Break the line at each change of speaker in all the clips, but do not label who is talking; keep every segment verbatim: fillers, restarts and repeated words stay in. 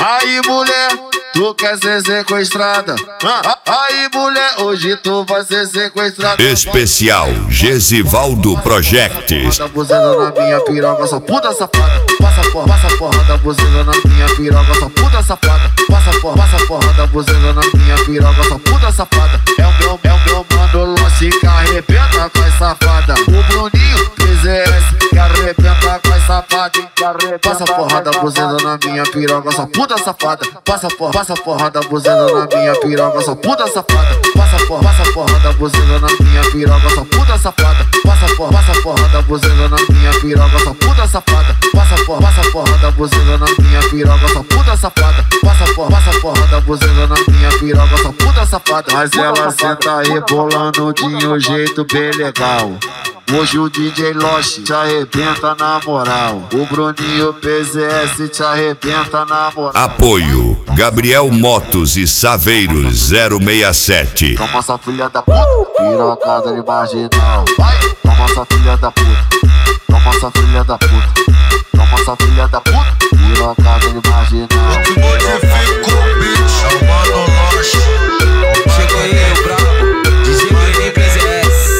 Aí mulher, tu quer ser sequestrada? Ah, aí mulher, hoje tu vai ser sequestrada.
Especial Gesivaldo Projects.
Tá buzando na minha piroca, só puta safada. Passa porra, passa porra, tá buzando na minha piroca, só puta safada. Passa porra, passa porra, tá buzando na minha piroca, só puta safada. É o meu, é o meu mano Longe que arrebenta com as safada. O Bruninho, P Z S, que arrebenta com as safada. Passa porrada buzando na minha piroca, só puta safada. Passa porra, passa porrada buzando na minha piroca, só puta safada. Passa porra, passa porrada buzando na minha piroca, só puta safada. Passa porra, passa porrada buzando na minha piroca, só puta safada. Passa porra, passa porrada buzando na minha piroca, só puta safada. Passa porra, passa porrada buzando na minha piroca, só puta safada. Mas ela senta rebolando de um jeito bem legal. Hoje o D J Lost te arrebenta na moral. O Bruninho P Z S te arrebenta na moral.
Apoio Gabriel Motos e Saveiros zero seis sete.
Toma essa filha da puta, pirocada de marginal. Vai, toma essa filha da puta, toma essa filha da puta, toma essa filha da puta, pirocada de marginal.
Modificou, bitch, é o Mano Lost.
Chegou aí, o brabo, D J Bruninho P Z S.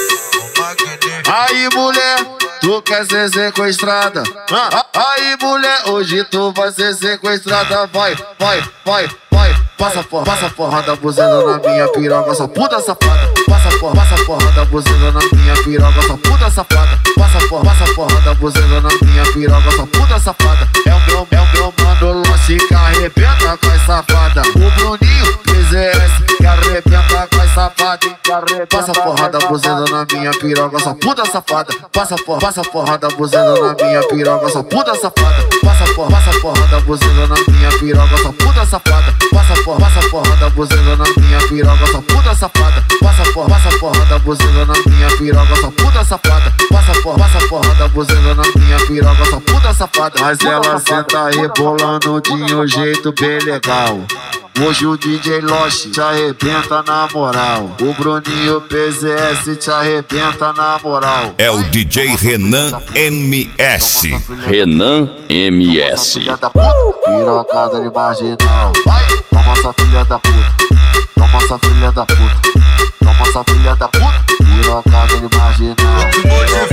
Aí mulher, tu quer ser sequestrada? Ah, aí mulher, hoje tu vai ser sequestrada. Vai, vai, vai, vai. Passa porra, passa porrada buzando na minha piroca, só puta safada. Passa porra, passa porrada buzando na minha piroca, só puta safada. Passa porra, passa porrada buzando na minha piroca, só puta safada. É o meu, é o meu mano Longe que arrebenta com as safada. O Bruninho, P Z S, que arrebenta com as safada. Passa porrada buzando na minha piroca, só puta safada. Passa porra, passa porrada buzando na minha piroca, só puta safada. Passa porra, passa porrada buzando na minha piroca, só puta safada. Passa porra, passa porrada buzando na minha piroca, só puta safada. Passa porra, passa porrada buzando na minha piroca, só puta safada. Passa porra, passa porrada buzando na minha piroca, só puta safada. Mas ela senta rebolando de um jeito bem legal. Hoje o D J Lost te arrebenta na moral. O Bruninho P Z S te arrebenta na moral.
É o D J Renan M S.
Renan M S.
Pirocada de marginal. Vai, toma essa filha da puta, toma essa filha da puta, toma essa filha da puta, pirocada de marginal.